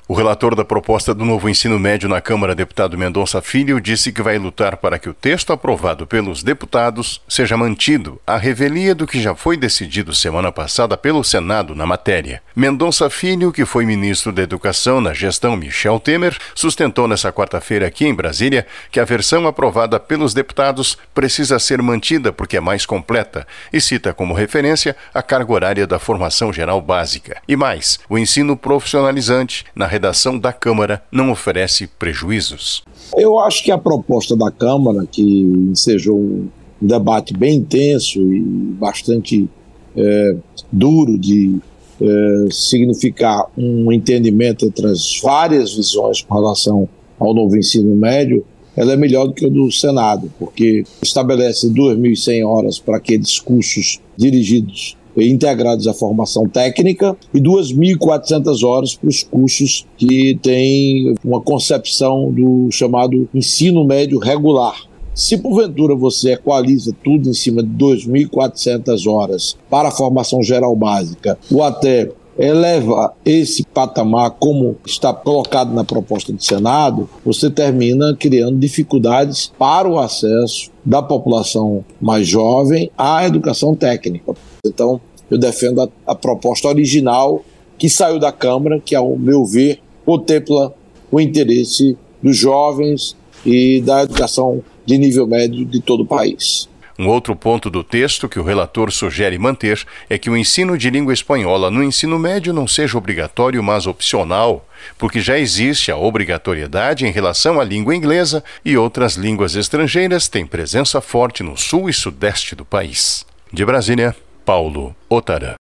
O relator da proposta do novo ensino médio na Câmara, deputado Mendonça Filho, disse que vai lutar para que o texto aprovado pelos deputados seja mantido, à revelia do que já foi decidido semana passada pelo Senado na matéria. Mendonça Filho, que foi ministro da Educação na gestão Michel Temer, sustentou nesta quarta-feira aqui em Brasília que a versão aprovada pelos deputados precisa ser mantida porque é mais completa e cita como referência a carga horária da formação geral básica. E mais, o ensino profissionalizante na redação da Câmara não oferece prejuízos. Eu acho que a proposta da Câmara, que ensejou um debate bem intenso e bastante duro de significar um entendimento entre as várias visões com relação ao novo ensino médio, ela é melhor do que o do Senado, porque estabelece 2.100 horas para aqueles cursos dirigidos e integrados à formação técnica e 2.400 horas para os cursos que têm uma concepção do chamado ensino médio regular. Se porventura você equaliza tudo em cima de 2.400 horas para a formação geral básica ou até eleva esse patamar como está colocado na proposta do Senado, você termina criando dificuldades para o acesso da população mais jovem à educação técnica. Então, eu defendo a proposta original que saiu da Câmara, que, ao meu ver, contempla o interesse dos jovens e da educação de nível médio de todo o país. Um outro ponto do texto que o relator sugere manter é que o ensino de língua espanhola no ensino médio não seja obrigatório, mas opcional, porque já existe a obrigatoriedade em relação à língua inglesa e outras línguas estrangeiras têm presença forte no sul e sudeste do país. De Brasília, Paulo Otarã.